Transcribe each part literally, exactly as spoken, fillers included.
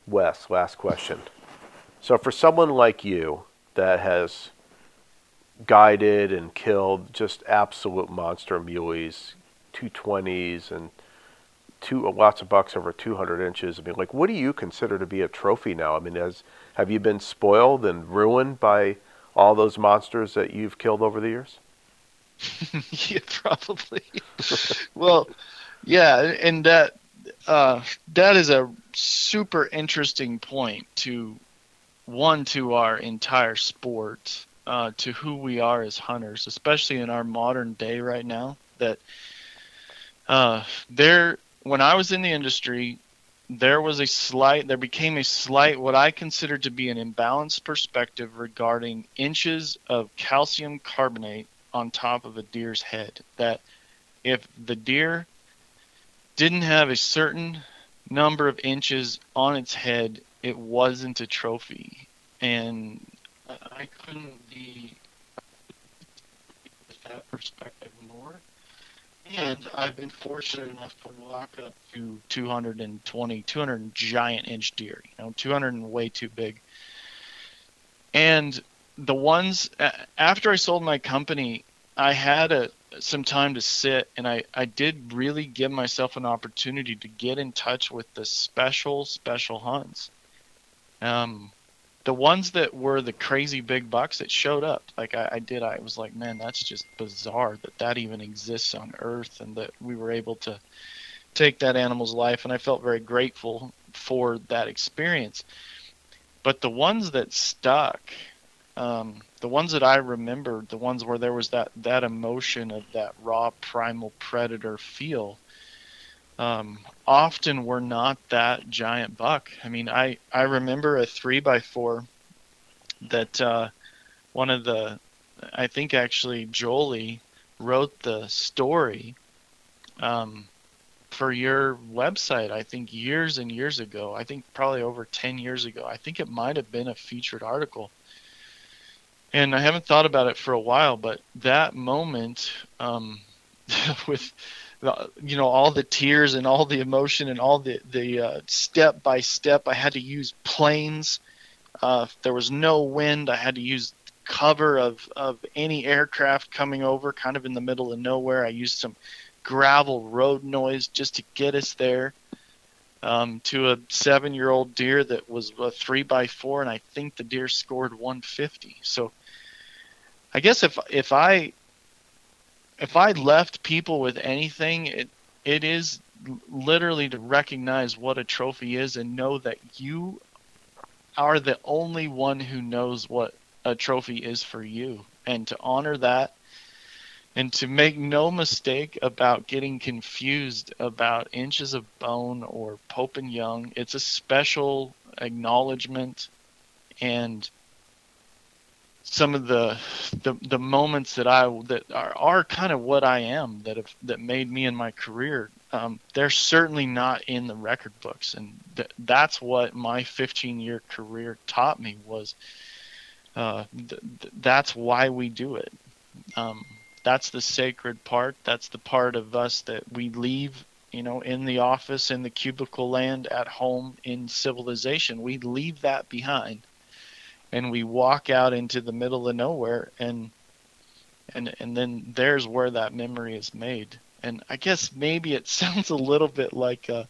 Wes, last question. So for someone like you that has guided and killed just absolute monster muleys, two twenties and two lots of bucks over two hundred inches. I mean, like, what do you consider to be a trophy now? I mean, has have you been spoiled and ruined by all those monsters that you've killed over the years? Yeah, probably. Well, yeah, and that uh, that is a super interesting point to one to our entire sport, uh, to who we are as hunters, especially in our modern day right now. That uh, there, when I was in the industry, there was a slight, there became a slight, what I consider to be an imbalanced perspective regarding inches of calcium carbonate on top of a deer's head. That if the deer didn't have a certain number of inches on its head, it wasn't a trophy. And I couldn't be with that perspective more. And I've been fortunate enough to walk up to two hundred twenty, two hundred giant inch deer, you know, two hundred and way too big. And the ones, after I sold my company, I had a, some time to sit, and I, I did really give myself an opportunity to get in touch with the special, special hunts. Um, the ones that were the crazy big bucks that showed up, like I, I did, I was like, man, that's just bizarre that that even exists on Earth, and that we were able to take that animal's life, and I felt very grateful for that experience. But the ones that stuck, um, the ones that I remembered, the ones where there was that, that emotion of that raw primal predator feel, um, often were not that giant buck. I mean, I, I remember a three by four that uh, one of the, I think actually Jolie wrote the story um, for your website, I think years and years ago. I think probably over ten years ago. I think it might have been a featured article. And I haven't thought about it for a while, but that moment um, with, the, you know, all the tears and all the emotion and all the, the uh, step by step, I had to use planes. Uh, if there was no wind, I had to use cover of, of any aircraft coming over, kind of in the middle of nowhere. I used some gravel road noise just to get us there. Um, to a seven-year-old deer that was a three by four, and I think the deer scored one fifty. So I guess if if I if I left people with anything, it it is literally to recognize what a trophy is and know that you are the only one who knows what a trophy is for you, and to honor that. And to make no mistake about getting confused about inches of bone or Pope and Young. It's a special acknowledgement, and some of the the, the moments that I that are, are kind of what I am, that have that made me in my career. Um, they're certainly not in the record books, and th- that's what my fifteen year career taught me was. Uh, th- th- that's why we do it. Um, That's the sacred part. That's the part of us that we leave, you know, in the office, in the cubicle land, at home, in civilization. We leave that behind, and we walk out into the middle of nowhere, and and and then there's where that memory is made. And I guess maybe it sounds a little bit like a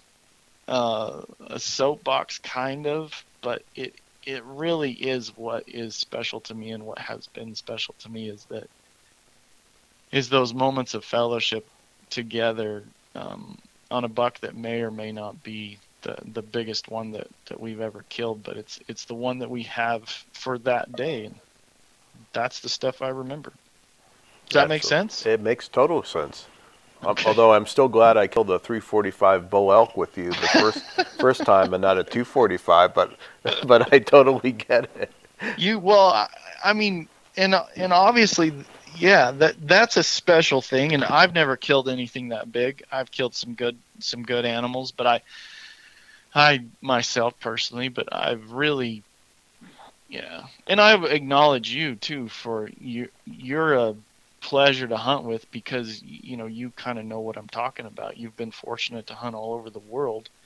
uh, a soapbox, kind of, but it it really is what is special to me, and what has been special to me is that. is those moments of fellowship together um, on a buck that may or may not be the, the biggest one that, that we've ever killed, but it's it's the one that we have for that day. And that's the stuff I remember. Does that Absolutely. make sense? It makes total sense. Okay. Although I'm still glad I killed a three forty-five bull elk with you the first first time and not a two forty-five, but but I totally get it. You well, I, I mean, and and obviously. Yeah, that that's a special thing, and I've never killed anything that big. I've killed some good some good animals, but I I myself personally, but I've really yeah. And I acknowledge you too for you you're a pleasure to hunt with, because you know you kind of know what I'm talking about. You've been fortunate to hunt all over the world.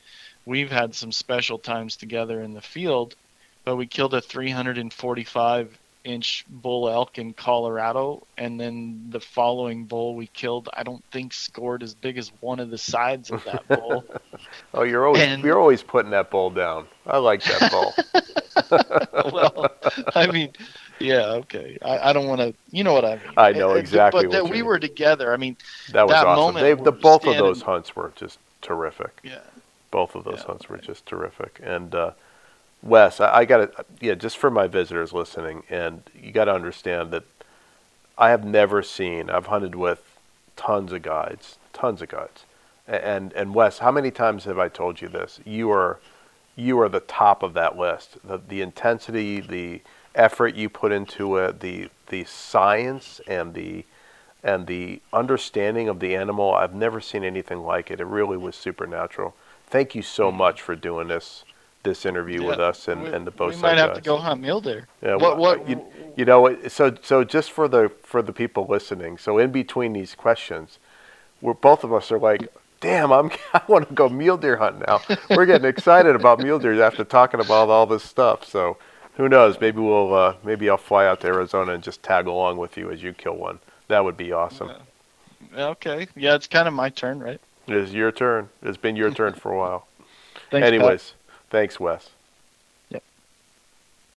we've had some special times together in the field, but we killed a three hundred forty-five inch bull elk in Colorado, and then the following bull we killed, I don't think scored as big as one of the sides of that bull. Oh, you're always And- you're always putting that bull down. I like that bull. Well, I mean, yeah, okay. I, I don't want to, you know what I mean. I know Uh, exactly But what that you we mean. were together. I mean, That was that awesome. moment They, we're the both of standing- those hunts were just terrific. yeah. Both of those Yeah, hunts were right. just terrific. And uh, Wes, I, I got to, yeah, just for my visitors listening, and you got to understand that I have never seen. I've hunted with tons of guides, tons of guides, and and Wes, how many times have I told you this? You are, you are the top of that list. The the intensity, the effort you put into it, the the science and the and the understanding of the animal. I've never seen anything like it. It really was supernatural. Thank you so much for doing this this interview with Yeah, us and, we, and the both we might have guys. to go hunt mule deer. Yeah, what? well, What? you, you know, it- so so just for the for the people listening, so in between these questions, we're both of us are like, damn, I'm I want to go mule deer hunting now. We're getting excited about mule deer after talking about all this stuff. So who knows? Maybe we'll uh, maybe I'll fly out to Arizona and just tag along with you as you kill one. That would be awesome. Okay. Yeah, it's kind of my turn, right? It is your turn. It's been your turn for a while. Thanks, Pat. Anyways, thanks, Wes.